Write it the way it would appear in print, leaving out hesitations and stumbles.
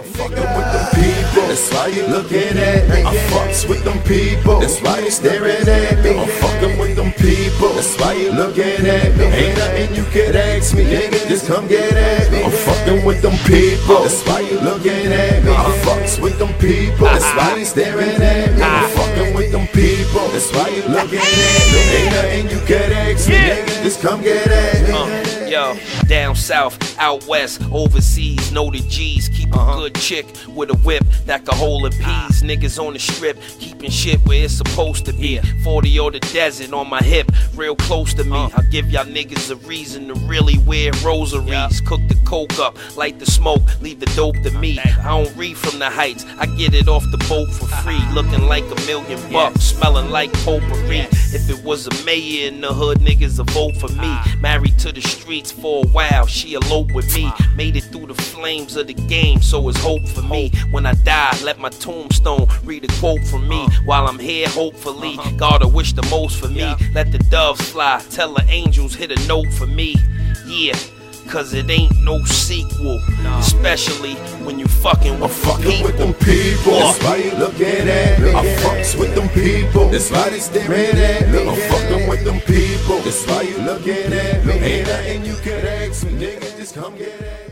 I'm fucking with them people, that's why you looking at me. I fucks with them people, that's why you staring at me. I'm fucking with them people, that's why you looking at me. Ain't nothing you could ask me, nigga, just come get at me. I'm fucking with them people, that's why you looking at me. I fucks with them people, that's why you staring at me. I'm fucking with them people, that's why you looking at me. Ain't nothing you could ask me, nigga, just come get at me. Yo, down south, out west, overseas, know the G's. Keep a good chick with a whip that can hold a peas. Niggas on the strip, keeping shit where it's supposed to be. 40 or the desert on my hip, real close to me. I'll give y'all niggas a reason to really wear rosaries. Cook the coke up, light the smoke, leave the dope to me. I don't read from the heights, I get it off the boat for free. Looking like $1 million bucks, smelling like potpourri. If it was a mayor in the hood, niggas would vote for me. Married to the streets for a while, she eloped with me. Made it through the flames of the game, so it's hope for me. When I die, let my tombstone read a quote from me. While I'm here, hopefully, God will wish the most for me. Let the doves fly, tell the angels hit a note for me. Yeah, cause it ain't no sequel, especially when you fucking with them people. That's why you looking at me. I fucks with them people, that's why they staring at me. I'm fucking with them people, that's why you looking at me. Ain't nothing you could ask me, nigga, just come get at me.